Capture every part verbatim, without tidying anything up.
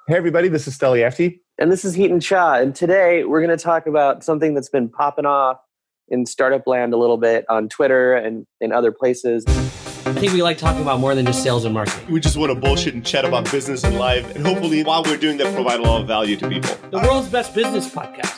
Hey everybody, this is Steli Efti. And this is Hiten Shah. And today we're going to talk about something that's been popping off in startup land a little bit on Twitter and in other places. I think we like talking about more than just sales and marketing. We just want to bullshit and chat about business and life. And hopefully while we're doing that, provide a lot of value to people. The world's best business podcast.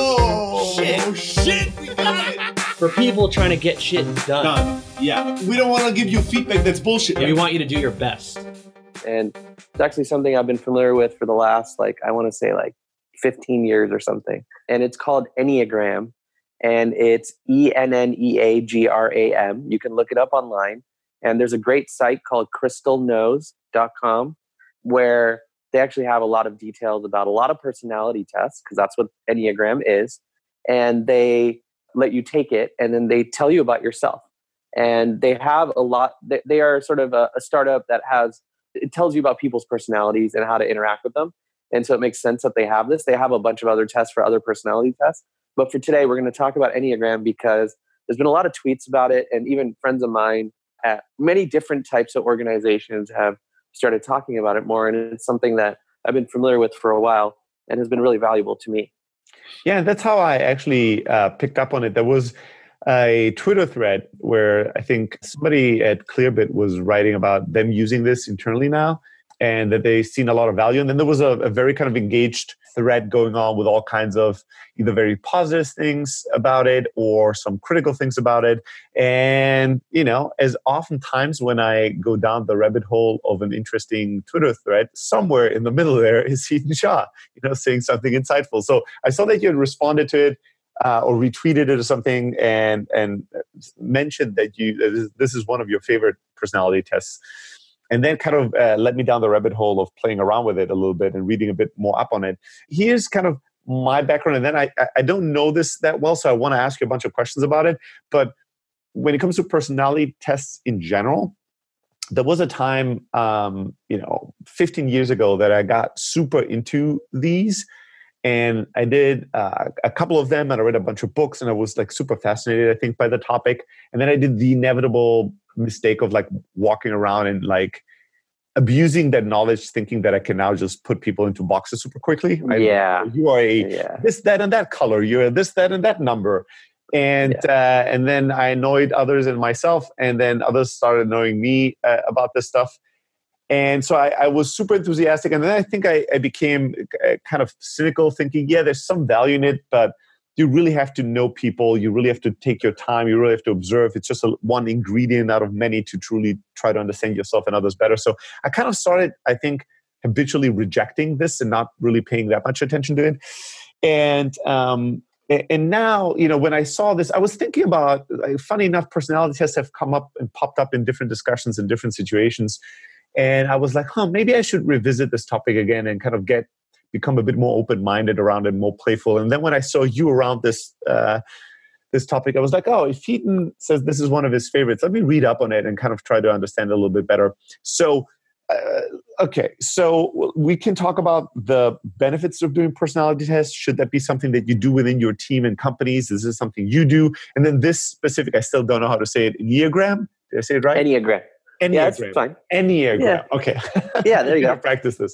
Oh, shit. Oh, shit. We got it. For people trying to get shit done. Done. Yeah. We don't want to give you feedback that's bullshit. Yeah, we want you to do your best. And it's actually something I've been familiar with for the last, like, I want to say like fifteen years or something. And it's called Enneagram. And it's E N N E A G R A M. You can look it up online. And there's a great site called crystal knows dot com where they actually have a lot of details about a lot of personality tests, because that's what Enneagram is. And they let you take it, and then they tell you about yourself. And they have a lot, they, they are sort of a, a startup that has, it tells you about people's personalities and how to interact with them. And so it makes sense that they have this. They have a bunch of other tests for other personality tests. But for today, we're going to talk about Enneagram because there's been a lot of tweets about it. And even friends of mine at many different types of organizations have started talking about it more. And it's something that I've been familiar with for a while and has been really valuable to me. Yeah, that's how I actually uh, picked up on it. There was a Twitter thread where I think somebody at Clearbit was writing about them using this internally now and that they've seen a lot of value. And then there was a, a very kind of engaged thread going on with all kinds of either very positive things about it or some critical things about it. And, you know, as oftentimes when I go down the rabbit hole of an interesting Twitter thread, somewhere in the middle there is Hiten Shah, you know, saying something insightful. So I saw that you had responded to it uh, or retweeted it or something and, and mentioned that you this is one of your favorite personality tests. And then kind of uh, led me down the rabbit hole of playing around with it a little bit and reading a bit more up on it. Here's kind of my background. And then I, I don't know this that well, so I want to ask you a bunch of questions about it. But when it comes to personality tests in general, there was a time, um, you know, fifteen years ago that I got super into these. And I did uh, a couple of them and I read a bunch of books and I was like super fascinated, I think, by the topic. And then I did the inevitable mistake of like walking around and like abusing that knowledge, thinking that I can now just put people into boxes super quickly. Yeah. I, you are a yeah. this, that, and that color. You're this, that, and that number. And yeah. uh, and then I annoyed others and myself. And then others started annoying me uh, about this stuff. And so I, I was super enthusiastic. And then I think I, I became kind of cynical, thinking, yeah, there's some value in it, but you really have to know people. You really have to take your time. You really have to observe. It's just a, one ingredient out of many to truly try to understand yourself and others better. So I kind of started, I think, habitually rejecting this and not really paying that much attention to it. And um, and now, you know, when I saw this, I was thinking about, like, funny enough, personality tests have come up and popped up in different discussions in different situations. And I was like, huh, maybe I should revisit this topic again and kind of get become a bit more open-minded around it, more playful. And then when I saw you around this uh, this topic, I was like, oh, if Hiten says this is one of his favorites, let me read up on it and kind of try to understand it a little bit better. So, uh, okay, so we can talk about the benefits of doing personality tests. Should that be something that you do within your team and companies? Is this something you do? And then this specific, I still don't know how to say it, Enneagram? Did I say it right? Enneagram. Enneagram. Yeah, that's fine. Enneagram. Yeah. Okay. Yeah, there you go. Practice this.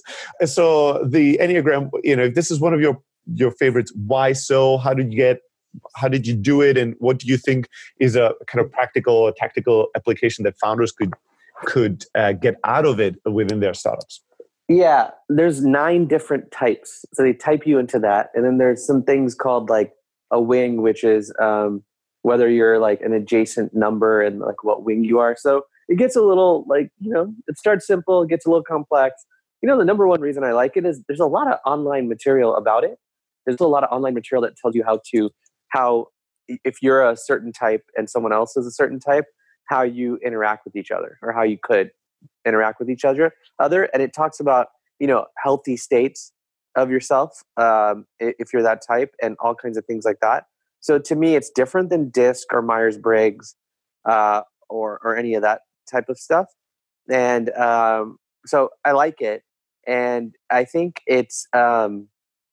So the Enneagram, you know, if this is one of your your favorites, why so? How did you get? How did you do it? And what do you think is a kind of practical or tactical application that founders could could uh, get out of it within their startups? Yeah, there's nine different types. So they type you into that, and then there's some things called like a wing, which is um, whether you're like an adjacent number and like what wing you are. So it gets a little like, you know, it starts simple, it gets a little complex. You know, the number one reason I like it is there's a lot of online material about it. There's a lot of online material that tells you how to, how, if you're a certain type and someone else is a certain type, how you interact with each other or how you could interact with each other. Other, and it talks about, you know, healthy states of yourself um, if you're that type and all kinds of things like that. So to me, it's different than DISC or Myers-Briggs uh, or or any of that type of stuff. And um, so I like it. And I think it's um,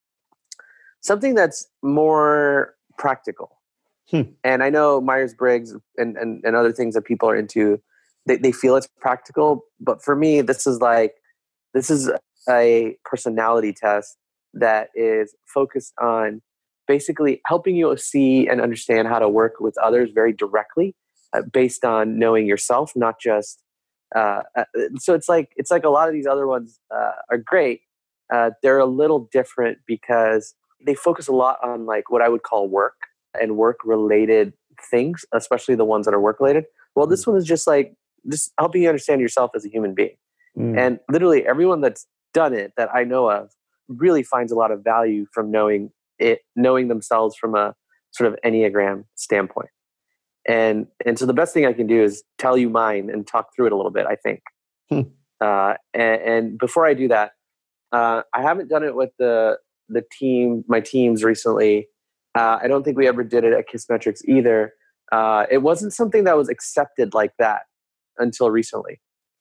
something that's more practical. Hmm. And I know Myers-Briggs and, and, and other things that people are into, they, they feel it's practical. But for me, this is like, this is a personality test that is focused on basically helping you see and understand how to work with others very directly, uh, based on knowing yourself, not just. Uh, uh, so it's like it's like a lot of these other ones uh, are great. Uh, they're a little different because they focus a lot on like what I would call work and work related things, especially the ones that are work related. Well, this one is just like just helping you understand yourself as a human being. Mm. And literally everyone that's done it that I know of really finds a lot of value from knowing it, knowing themselves from a sort of Enneagram standpoint. And and so the best thing I can do is tell you mine and talk through it a little bit, I think. Hmm. Uh, and, and before I do that, uh, I haven't done it with the the team, my teams recently. Uh, I don't think we ever did it at Kissmetrics either. Uh, it wasn't something that was accepted like that until recently.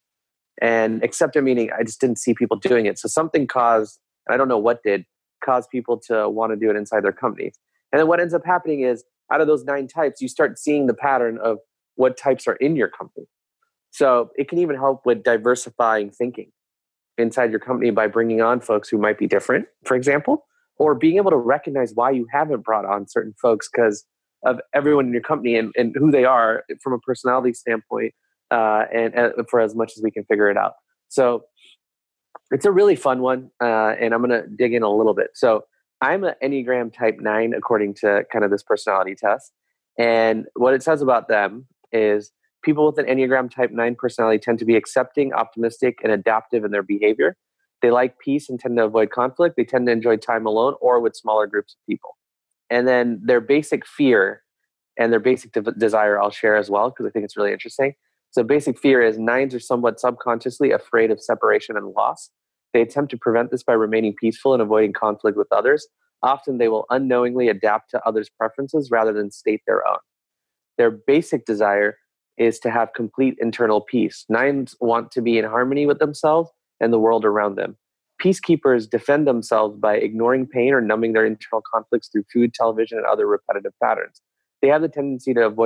And accepted meaning I just didn't see people doing it. So something caused, I don't know what did, cause people to want to do it inside their companies. And then what ends up happening is out of those nine types, you start seeing the pattern of what types are in your company. So it can even help with diversifying thinking inside your company by bringing on folks who might be different, for example, or being able to recognize why you haven't brought on certain folks because of everyone in your company and, and who they are from a personality standpoint, uh, and, and for as much as we can figure it out. So it's a really fun one, uh, and I'm going to dig in a little bit. So I'm an Enneagram type nine, according to kind of this personality test. And what it says about them is people with an Enneagram type nine personality tend to be accepting, optimistic, and adaptive in their behavior. They like peace and tend to avoid conflict. They tend to enjoy time alone or with smaller groups of people. And then their basic fear and their basic de- desire I'll share as well, because I think it's really interesting. So basic fear is nines are somewhat subconsciously afraid of separation and loss. They attempt to prevent this by remaining peaceful and avoiding conflict with others. Often they will unknowingly adapt to others' preferences rather than state their own. Their basic desire is to have complete internal peace. Nines want to be in harmony with themselves and the world around them. Peacekeepers defend themselves by ignoring pain or numbing their internal conflicts through food, television, and other repetitive patterns. They have the tendency to avoid